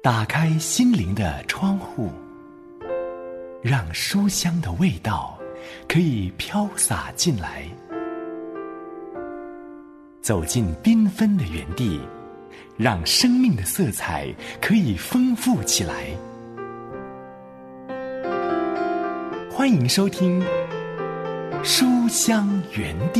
打开心灵的窗户，让书香的味道可以飘洒进来，走进缤纷的园地，让生命的色彩可以丰富起来。欢迎收听书香园地。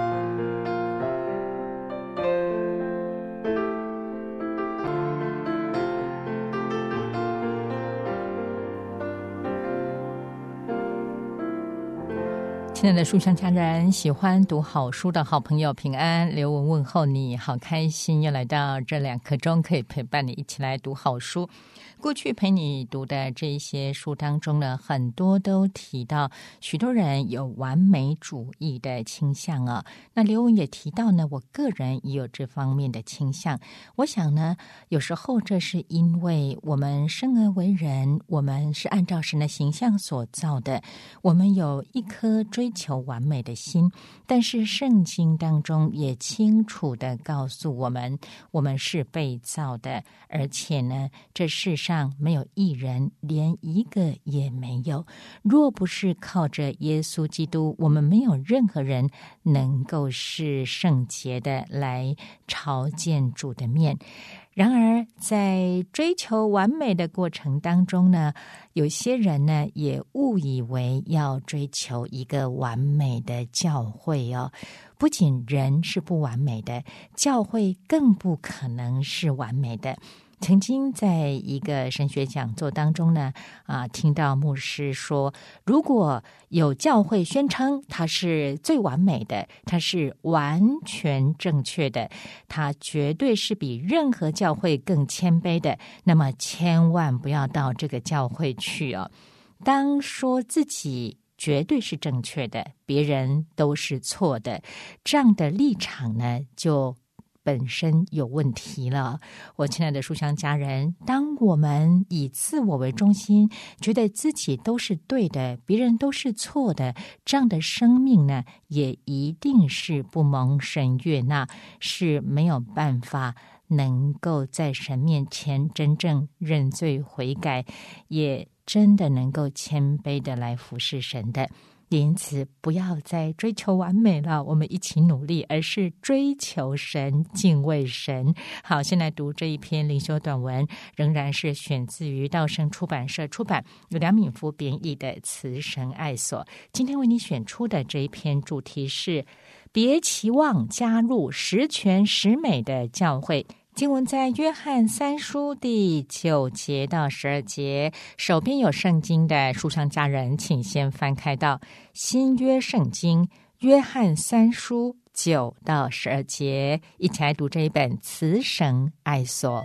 亲爱的书香家人，喜欢读好书的好朋友平安，刘文问候你，好开心又来到这2刻钟，可以陪伴你一起来读好书。过去陪你读的这一些书当中呢，很多都提到许多人有完美主义的倾向啊。那刘文也提到呢，我个人也有这方面的倾向。我想呢，有时候这是因为我们生而为人，我们是按照神的形象所造的，我们有一颗追求完美的心，但是圣经当中也清楚地告诉我们，我们是被造的，而且呢，这世上没有一人，连一个也没有。若不是靠着耶稣基督，我们没有任何人能够是圣洁的来朝见主的面。然而在追求完美的过程当中呢，有些人呢也误以为要追求一个完美的教会哦。不仅人是不完美的，教会更不可能是完美的。曾经在一个神学讲座当中呢，听到牧师说，如果有教会宣称它是最完美的，它是完全正确的，它绝对是比任何教会更谦卑的，那么千万不要到这个教会去哦。当说自己绝对是正确的，别人都是错的，这样的立场呢，就本身有问题了。我亲爱的书香家人，当我们以自我为中心，觉得自己都是对的，别人都是错的，这样的生命呢，也一定是不蒙神悦纳，是没有办法能够在神面前真正认罪悔改，也真的能够谦卑的来服侍神的。因此不要再追求完美了，我们一起努力，而是追求神，敬畏神。好，先来读这一篇灵修短文，仍然是选自于道生出版社出版，由梁敏夫编译的《慈神爱所》。今天为你选出的这一篇主题是别期望加入十全十美的教会。经文在约翰3书第9节到12节，手边有圣经的书香家人，请先翻开到新约圣经约翰3书9到12节，一起来读这一本慈神爱所。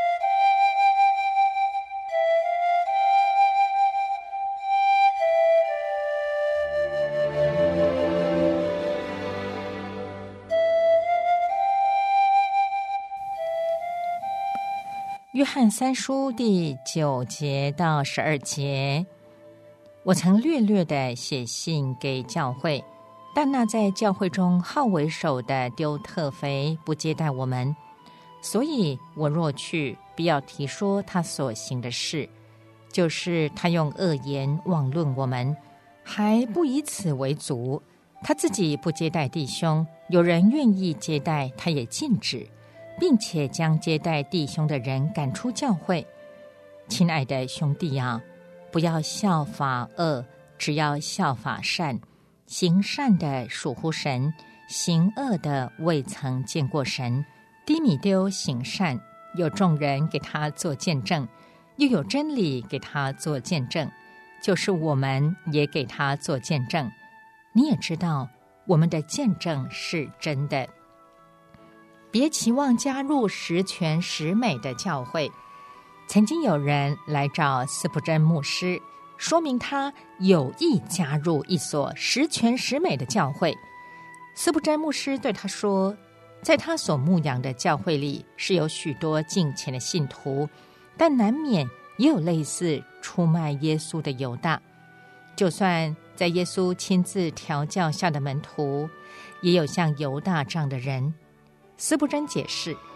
约翰3书第9节到12节，我曾略略的写信给教会，但那在教会中好为首的丢特腓不接待我们，所以我若去，必要提说他所行的事，就是他用恶言妄论我们，还不以此为足，他自己不接待弟兄，有人愿意接待，他也禁止，并且将接待弟兄的人赶出教会。亲爱的兄弟啊，不要效法恶，只要效法善。行善的属乎神，行恶的未曾见过神。低米丢行善，有众人给他做见证，又有真理给他做见证，就是我们也给他做见证。你也知道，我们的见证是真的。别期望加入十全十美的教会。曾经有人来找司布真牧师，说明他有意加入一所十全十美的教会。司布真牧师对他说，在他所牧养的教会里是有许多敬虔的信徒，但难免也有类似出卖耶稣的犹大。就算在耶稣亲自调教下的门徒，也有像犹大这样的人。司布真解释，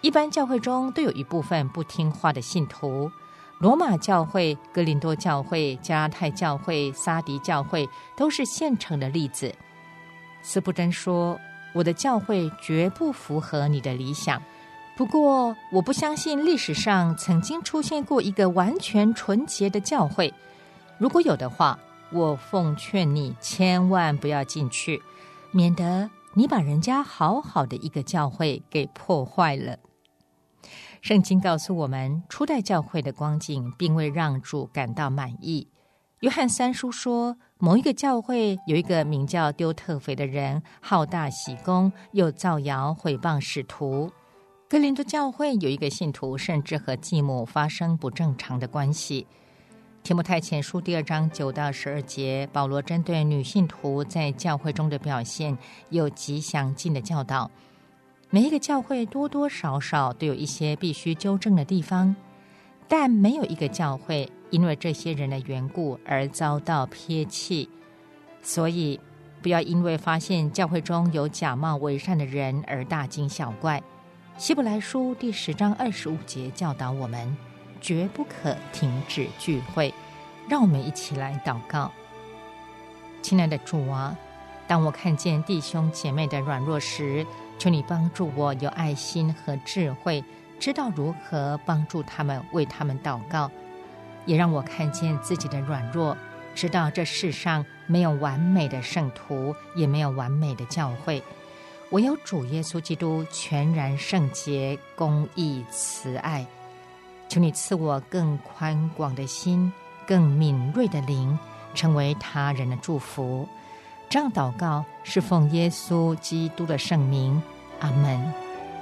一般教会中都有一部分不听话的信徒，罗马教会、哥林多教会、加拉太教会、撒狄教会都是现成的例子。司布真说，我的教会绝不符合你的理想，不过我不相信历史上曾经出现过一个完全纯洁的教会，如果有的话，我奉劝你千万不要进去，免得你把人家好好的一个教会给破坏了。圣经告诉我们，初代教会的光景并未让主感到满意。约翰三书说，某一个教会有一个名叫丢特腓的人，好大喜功，又造谣毁谤使徒。哥林多教会有一个信徒甚至和继母发生不正常的关系。提摩太前书2章9到12节，保罗针对女信徒在教会中的表现有极详尽的教导。每一个教会多多少少都有一些必须纠正的地方，但没有一个教会因为这些人的缘故而遭到撇弃。所以不要因为发现教会中有假冒伪善的人而大惊小怪。希伯来书第10章25节教导我们，绝不可停止聚会。让我们一起来祷告。亲爱的主啊，当我看见弟兄姐妹的软弱时，求你帮助我有爱心和智慧，知道如何帮助他们，为他们祷告。也让我看见自己的软弱，知道这世上没有完美的圣徒，也没有完美的教会，唯有主耶稣基督全然圣洁、公义、慈爱。求你赐我更宽广的心，更敏锐的灵，成为他人的祝福。这样祷告是奉耶稣基督的圣名，阿们。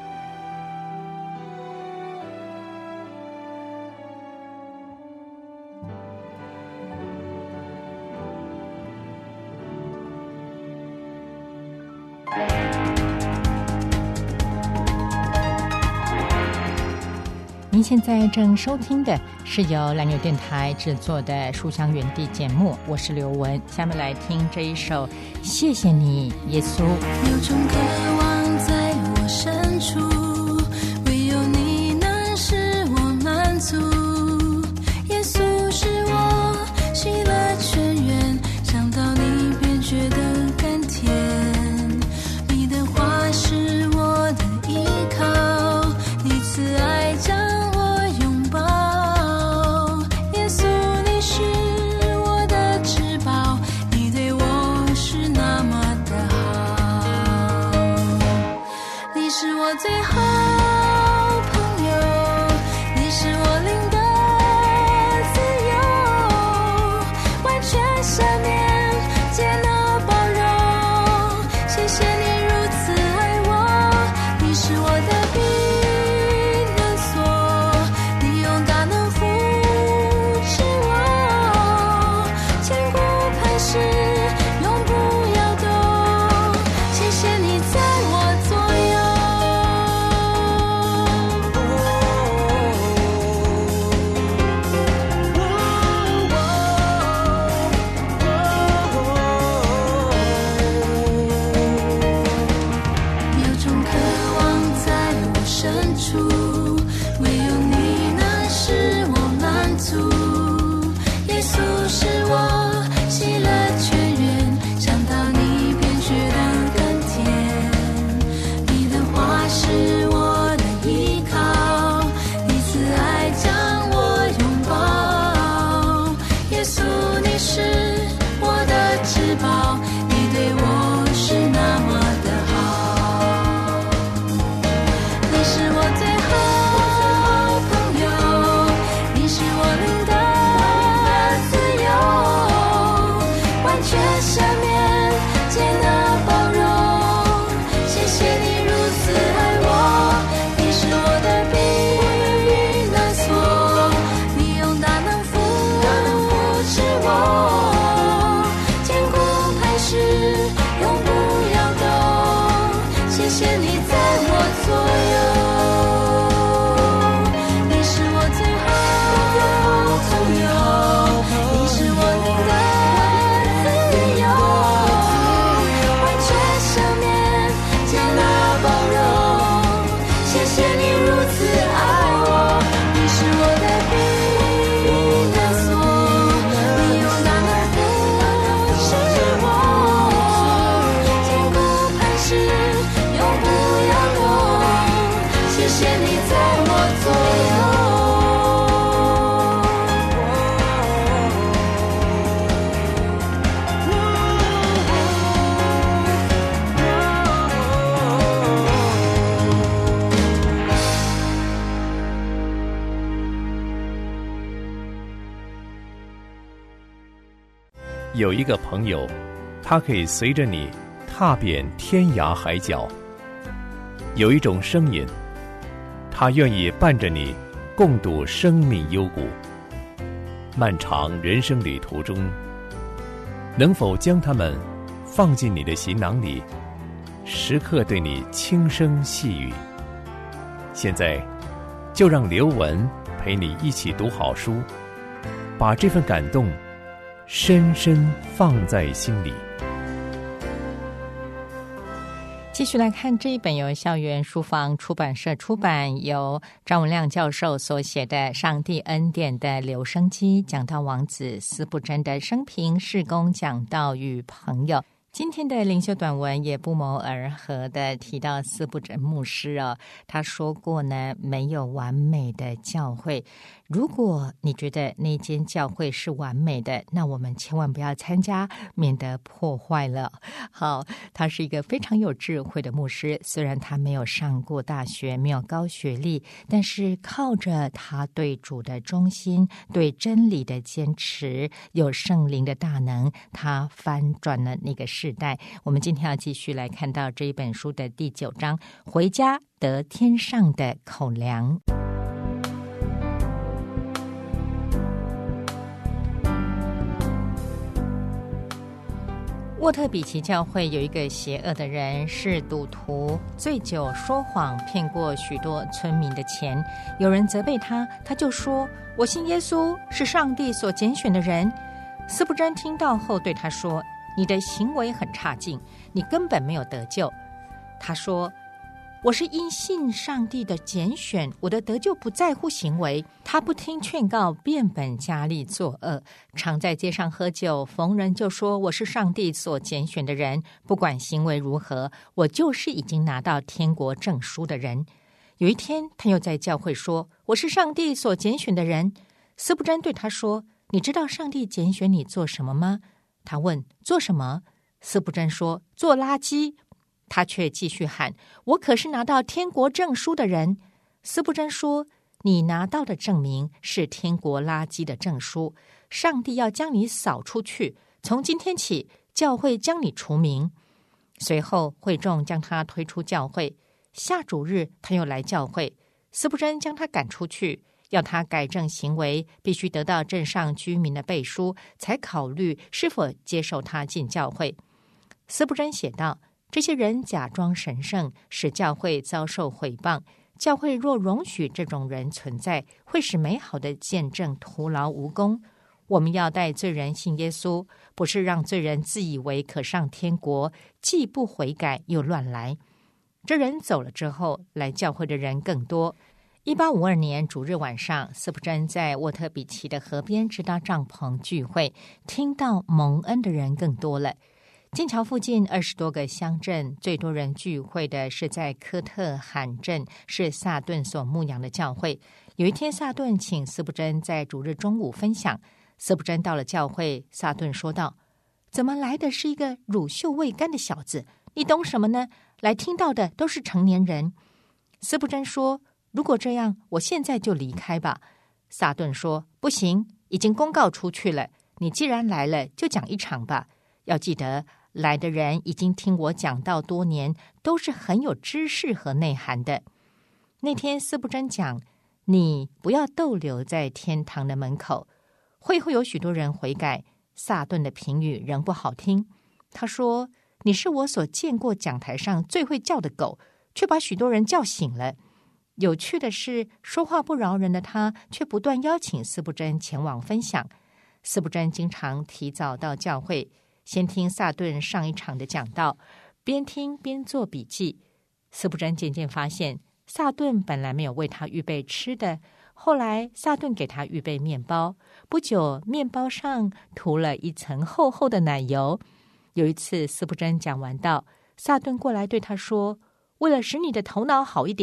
您现在正收听的是由蓝牛电台制作的书香园地节目，我是刘雯。下面来听这一首《谢谢你耶稣》。 有种渴望在我深处，唯有你能使我满足。耶稣是我喜乐泉源，想到你便觉得甘甜。你的话是我的依靠，你慈爱将最后在我左右。 有一个朋友，他可以随着你踏遍天涯海角；有一种声音，他愿意伴着你共度生命幽谷。漫长人生旅途中，能否将他们放进你的行囊里，时刻对你轻声细语？现在，就让刘文陪你一起读好书，把这份感动深深放在心里。 继续来看这一本由校园书房出版社出版，由张文亮教授所写的《上帝恩典的留声机》，讲到王子司布真的生平、事工、讲道与朋友。今天的灵修短文也不谋而合的提到司布真牧师他说过呢，没有完美的教会。如果你觉得那间教会是完美的，那我们千万不要参加，免得破坏了。好，他是一个非常有智慧的牧师，虽然他没有上过大学，没有高学历，但是靠着他对主的忠心，对真理的坚持，有圣灵的大能，他翻转了那个世代。我们今天要继续来看到这一本书的第9章，回家得天上的口粮。沃特比奇教会有一个邪恶的人，是赌徒，醉酒说谎，骗过许多村民的钱。有人责备他，他就说：“我信耶稣，是上帝所拣选的人。”司布真听到后对他说：“你的行为很差劲，你根本没有得救。”他说：“我是因信上帝的拣选，我的得救不在乎行为。”他不听劝告，变本加厉作恶，常在街上喝酒，逢人就说：“我是上帝所拣选的人，不管行为如何，我就是已经拿到天国证书的人。”有一天，他又在教会说：“我是上帝所拣选的人。”司布真对他说：“你知道上帝拣选你做什么吗？”他问：“做什么？”司布真说：“做垃圾。”他却继续喊：“我可是拿到天国证书的人。”司布真说：“你拿到的证明是天国垃圾的证书，上帝要将你扫出去，从今天起，教会将你除名。”随后会众将他推出教会。下主日他又来教会，司布真将他赶出去，要他改正行为，必须得到镇上居民的背书，才考虑是否接受他进教会。司布真写道：“这些人假装神圣，使教会遭受毁谤。教会若容许这种人存在，会使美好的见证徒劳无功。我们要带罪人信耶稣，不是让罪人自以为可上天国，既不悔改又乱来。”这人走了之后，来教会的人更多。1852年主日晚上，司布真在沃特比奇的河边支搭帐篷聚会，听到蒙恩的人更多了。剑桥附近20多个乡镇，最多人聚会的是在科特罕镇，是萨顿所牧养的教会。有一天，萨顿请司布真在主日中午分享。司布真到了教会，萨顿说道：“怎么来的是一个乳臭未干的小子？你懂什么呢？来听到的都是成年人。”司布真说：“如果这样，我现在就离开吧。”萨顿说：“不行，已经公告出去了。你既然来了，就讲一场吧。要记得，来的人已经听我讲道多年，都是很有知识和内涵的。”那天司布真讲：“你不要逗留在天堂的门口。”会后有许多人悔改。萨顿的评语仍不好听。他说：“你是我所见过讲台上最会叫的狗，却把许多人叫醒了。”有趣的是，说话不饶人的他，却不断邀请司布真前往分享。司布真经常提早到教会，先听萨顿上一场的讲道，边听边做笔记。司布真渐渐发现，萨顿本来没有为他预备吃的，后来萨顿给他预备面包，不久面包上涂了一层厚厚的奶油。有一次司布真讲完道，萨顿过来对他说：“为了使你的头脑好一点，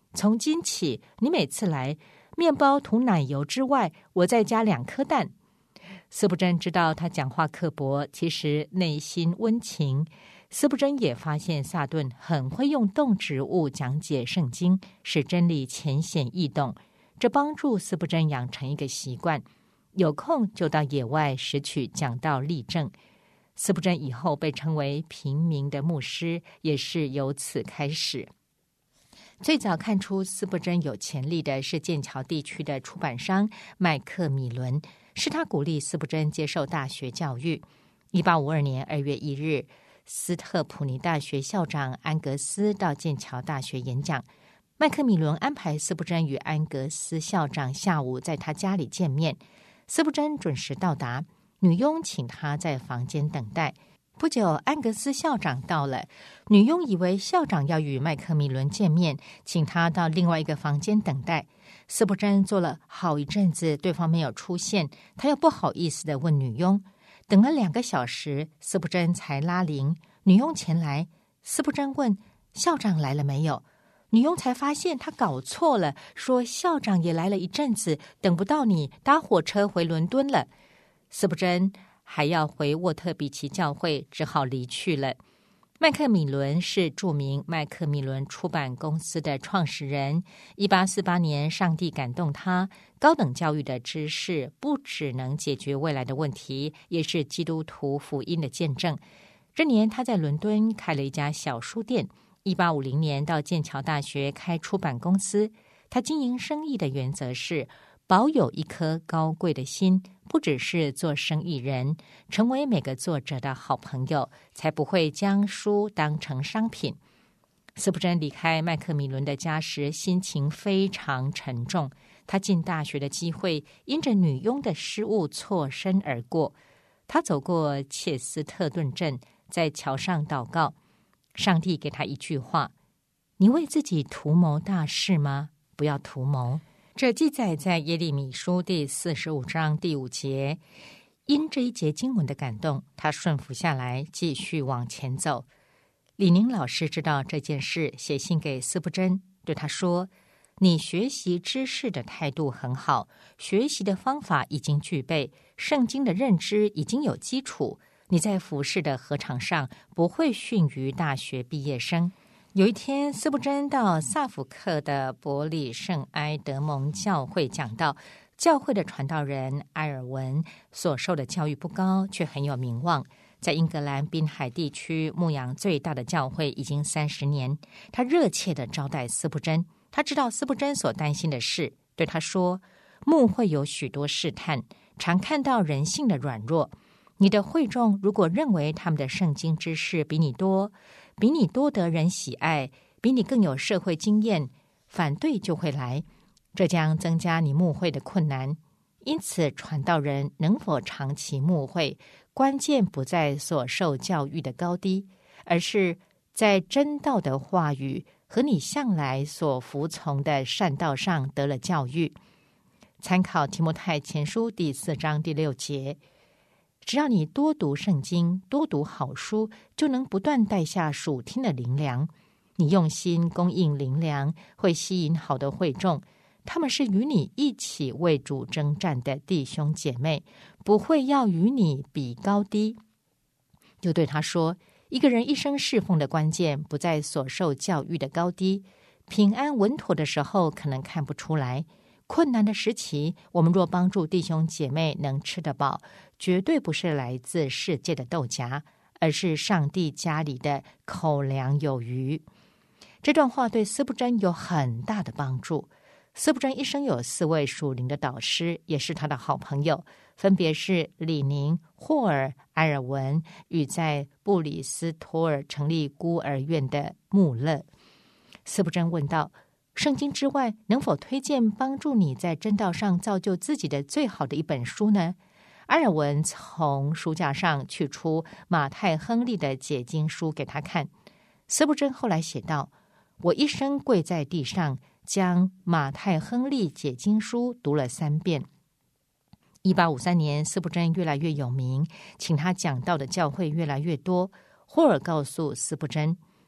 从今起，你每次来，面包涂奶油之外，我再加2颗蛋。司布真知道他讲话刻薄，其实内心温情。司布真也发现萨顿很会用动植物讲解圣经，使真理浅显易懂。这帮助司布真养成一个习惯，有空就到野外拾取讲道例证。司布真以后被称为平民的牧师，也是由此开始。最早看出司布真有潜力的是剑桥地区的出版商麦克米伦，是他鼓励司布真接受大学教育。1852年2月1日，斯特普尼大学校长安格斯到剑桥大学演讲，麦克米伦安排司布真与安格斯校长下午在他家里见面。司布真准时到达，女佣请他在房间等待。不久，安格斯校长到了，女佣以为校长要与麦克米伦见面，请他到另外一个房间等待。司布真坐了好一阵子，对方没有出现，他又不好意思地问女佣。等了2个小时，司布真才拉铃，女佣前来。司布真问校长来了没有，女佣才发现他搞错了，说校长也来了一阵子，等不到你，搭火车回伦敦了。司布真还要回沃特比奇教会，只好离去了。麦克米伦是著名麦克米伦出版公司的创始人。1848年，上帝感动他，高等教育的知识不只能解决未来的问题，也是基督徒福音的见证。这年他在伦敦开了一家小书店。1850年到剑桥大学开出版公司。他经营生意的原则是保有一颗高贵的心，不只是做生意人，成为每个作者的好朋友，才不会将书当成商品。司布真离开麦克米伦的家时，心情非常沉重。他进大学的机会因着女佣的失误错身而过。他走过切斯特顿镇，在桥上祷告，上帝给他一句话：你为自己图谋大事吗？不要图谋。这记载在耶利米书第45章第5节。因这一节经文的感动，他顺服下来，继续往前走。李宁老师知道这件事，写信给司布真，对他说：你学习知识的态度很好，学习的方法已经具备，圣经的认知已经有基础，你在服事的禾场上不会逊于大学毕业生。有一天，司布真到萨福克的伯里圣埃德蒙教会讲道，教会的传道人埃尔文所受的教育不高，却很有名望，在英格兰滨海地区牧养最大的教会已经30年。他热切地招待司布真，他知道司布真所担心的事，对他说：牧会有许多试探，常看到人性的软弱。你的会众如果认为他们的圣经知识比你多，比你多得人喜爱，比你更有社会经验，反对就会来，这将增加你牧会的困难。因此，传道人能否长期牧会，关键不在所受教育的高低，而是在真道的话语和你向来所服从的善道上得了教育。参考提摩太前书第4章第6节。只要你多读圣经，多读好书，就能不断带下属天的灵粮。你用心供应灵粮，会吸引好的会众，他们是与你一起为主征战的弟兄姐妹，不会要与你比高低。就对他说，一个人一生侍奉的关键不在所受教育的高低，平安稳妥的时候可能看不出来，困难的时期，我们若帮助弟兄姐妹能吃得饱，绝对不是来自世界的豆荚，而是上帝家里的口粮有余。这段话对司布真有很大的帮助。司布真一生有4位属灵的导师，也是他的好朋友，分别是李宁、霍尔、埃尔文与在布里斯托尔成立孤儿院的穆勒。司布真问道：圣经之外，能否推荐帮助你在真道上造就自己的最好的一本书呢？埃尔文从书架上取出马太·亨利的解经书给他看。司布真后来写道：我一生跪在地上，将马太·亨利解经书读了3遍。1853年，司布真越来越有名，请他讲道的教会越来越多。霍尔告诉司布真，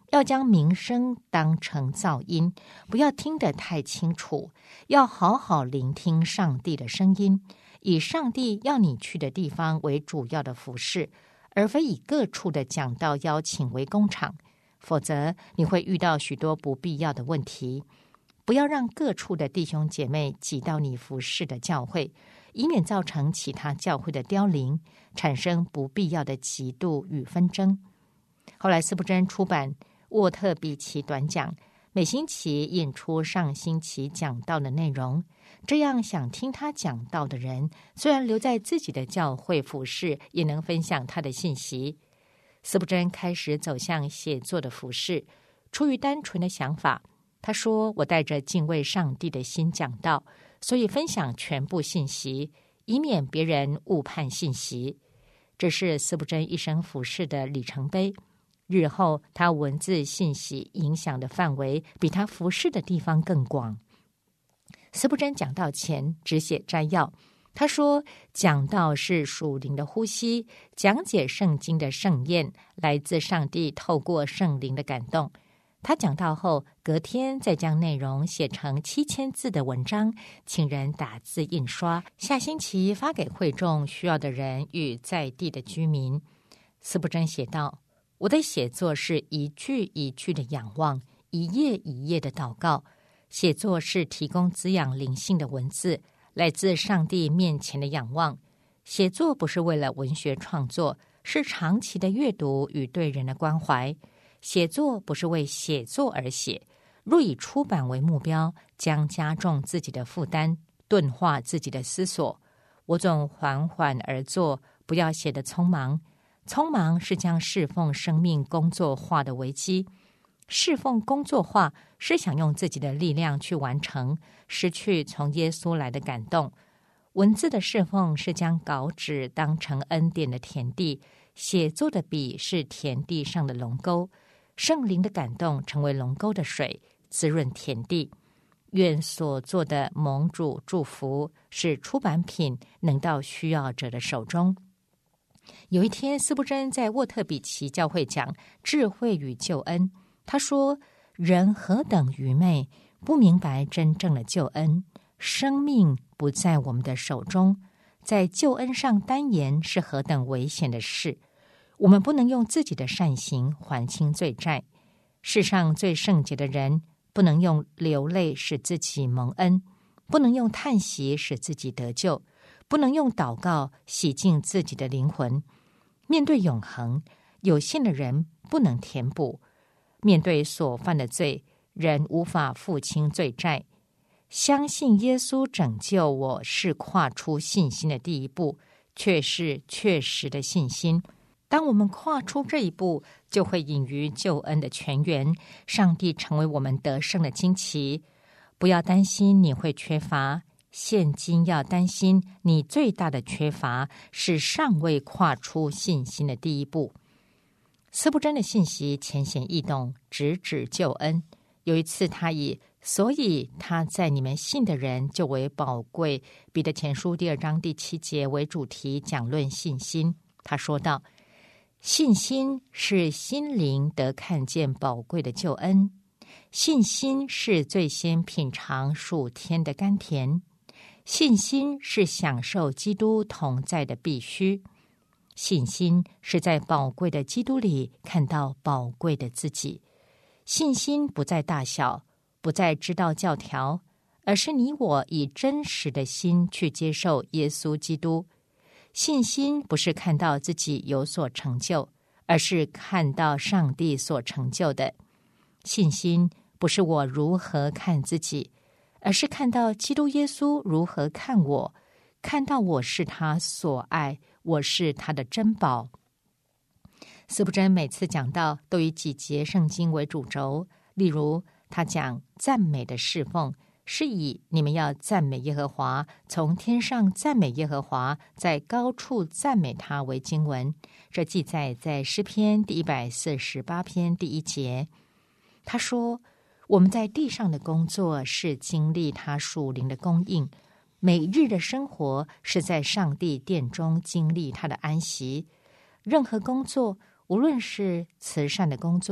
要将名声当成噪音，不要听得太清楚，要好好聆听上帝的声音，以上帝要你去的地方为主要的服事，而非以各处的讲道邀请为工厂，否则你会遇到许多不必要的问题。不要让各处的弟兄姐妹挤到你服事的教会，以免造成其他教会的凋零，产生不必要的嫉妒与纷争。后来司布真出版沃特比奇短讲，每星期引出上星期讲道的内容，这样想听他讲道的人，虽然留在自己的教会服事，也能分享他的信息。司布真开始走向写作的服事，出于单纯的想法。他说，我带着敬畏上帝的心讲道，所以分享全部信息，以免别人误判信息。这是司布真一生服事的里程碑。日后他文字信息影响的范围比他服事的地方更广。司布真讲道前只写摘要，他说讲道是属灵的呼吸，讲解圣经的盛宴来自上帝透过圣灵的感动。他讲道后，隔天再将内容写成7000字的文章，请人打字印刷，下星期发给会众需要的人与在地的居民。司布真写道，我的写作是一句一句的仰望，一页一页的祷告。写作是提供滋养灵性的文字，来自上帝面前的仰望。写作不是为了文学创作，是长期的阅读与对人的关怀。写作不是为写作而写，若以出版为目标，将加重自己的负担，钝化自己的思索。我总缓缓而做，不要写得匆忙。匆忙是将侍奉生命工作化的危机。侍奉工作化是想用自己的力量去完成，失去从耶稣来的感动。文字的侍奉是将稿纸当成恩典的田地，写作的笔是田地上的龙沟。圣灵的感动成为龙沟的水，滋润田地。愿所做的蒙主祝福，使出版品能到需要者的手中。有一天，司布真在沃特比奇教会讲智慧与救恩。他说，人何等愚昧，不明白真正的救恩。生命不在我们的手中，在救恩上单言是何等危险的事。我们不能用自己的善行还清罪债。世上最圣洁的人，不能用流泪使自己蒙恩，不能用叹息使自己得救，不能用祷告洗净自己的灵魂。面对永恒，有限的人不能填补。面对所犯的罪，人无法付清罪债。相信耶稣拯救我是跨出信心的第一步，却是确实的信心。当我们跨出这一步，就会隐于救恩的泉源，上帝成为我们得胜的旌旗。不要担心你会缺乏，现今要担心你最大的缺乏是尚未跨出信心的第一步。司布真的信息浅显易懂，直指救恩。有一次他以所以他在你们信的人就为宝贵，彼得前书2章7节为主题讲论信心。他说道，信心是心灵得看见宝贵的救恩，信心是最先品尝属天的甘甜，信心是享受基督同在的必须，信心是在宝贵的基督里看到宝贵的自己。信心不在大小，不在知道教条，而是你我以真实的心去接受耶稣基督。信心不是看到自己有所成就，而是看到上帝所成就的。信心不是我如何看自己，而是看到基督耶稣如何看我，看到我是他所爱，我是他的珍宝。司布真每次讲道都以几节圣经为主轴，例如他讲赞美的侍奉，是以你们要赞美耶和华，从天上赞美耶和华，在高处赞美他为经文。这记载在诗篇第148篇第1节。他说，我们在地上的工作是经历他属灵的供应，每日的生活是在上帝殿中经历他的安息。任何工作，无论是慈善的工作、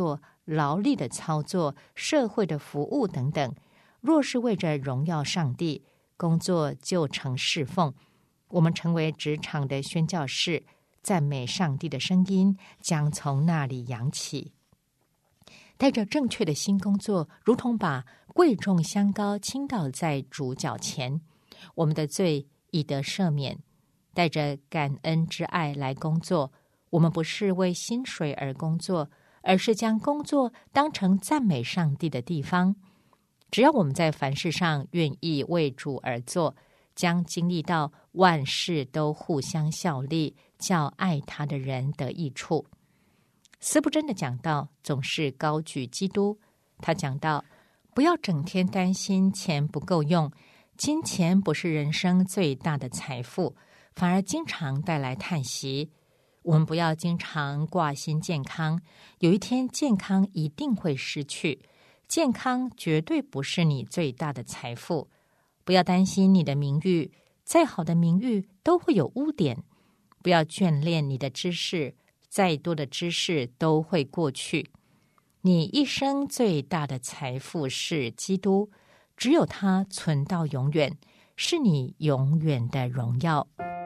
劳力的操作、社会的服务等等。若是为着荣耀上帝，工作就成侍奉。我们成为职场的宣教士，赞美上帝的声音将从那里扬起。带着正确的心工作，如同把贵重香膏倾倒在主脚前，我们的罪已得赦免。带着感恩之爱来工作，我们不是为薪水而工作，而是将工作当成赞美上帝的地方。只要我们在凡事上愿意为主而做，将经历到万事都互相效力，叫爱他的人得益处。司布真的讲道总是高举基督，他讲到不要整天担心钱不够用，金钱不是人生最大的财富，反而经常带来叹息。我们不要经常挂心健康，有一天健康一定会失去，健康绝对不是你最大的财富。不要担心你的名誉，再好的名誉都会有污点。不要眷恋你的知识，再多的知识都会过去。你一生最大的财富是基督，只有他存到永远，是你永远的荣耀。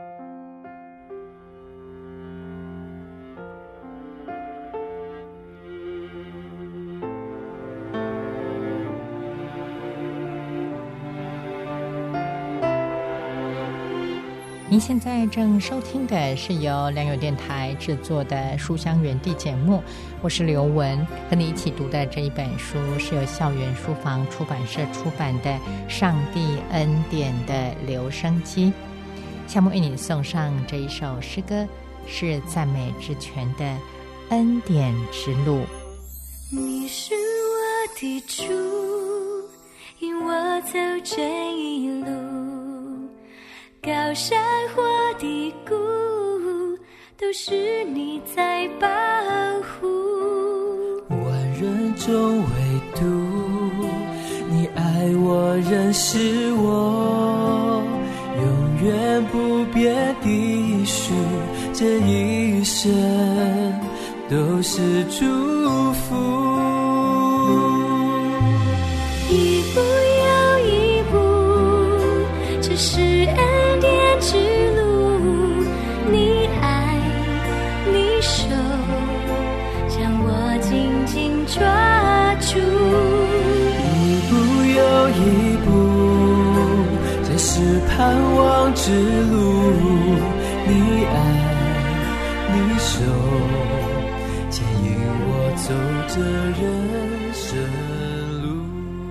您现在正收听的是由良友电台制作的书香园地节目，我是刘文，和你一起读的这一本书是由校园书房出版社出版的《上帝恩典的留声机》。下面为你送上这一首诗歌，是赞美之泉的恩典之路。 你是我的主，引我走这一路，高山或低谷，都是你在保护。 万人中唯独你爱我，认识我，永远不变的许，这一生都是祝福。 一步又一步，这是恩典之路，你爱你手将我紧紧抓住。 一步又一步，这是盼望之路，你爱你手牵引我走着人生路。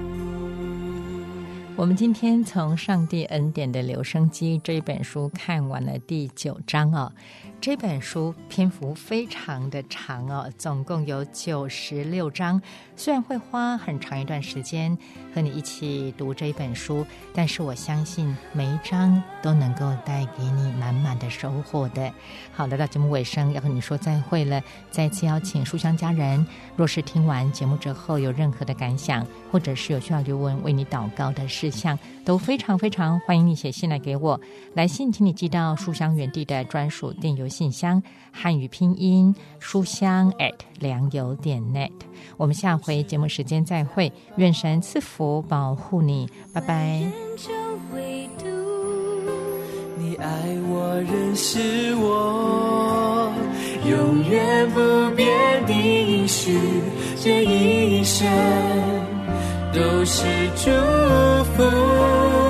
我们今天从《上帝恩典的留声机》这一本书看完了第9章哦。这本书篇幅非常的长哦，总共有96章。虽然会花很长一段时间和你一起读这一本书，但是我相信每一章都能够带给你满满的收获的。好，来到节目尾声，要和你说再会了。再次邀请书香家人，若是听完节目之后有任何的感想，或者是有需要刘文为你祷告的事项，都非常非常欢迎你写信来给我。来信请你寄到书香园地的专属电邮信箱，汉语拼音书香@良友.net。我们下回节目时间再会，愿神赐福保护你，拜拜。 你爱我，认识我，永远不变的应许，这一生都是祝福。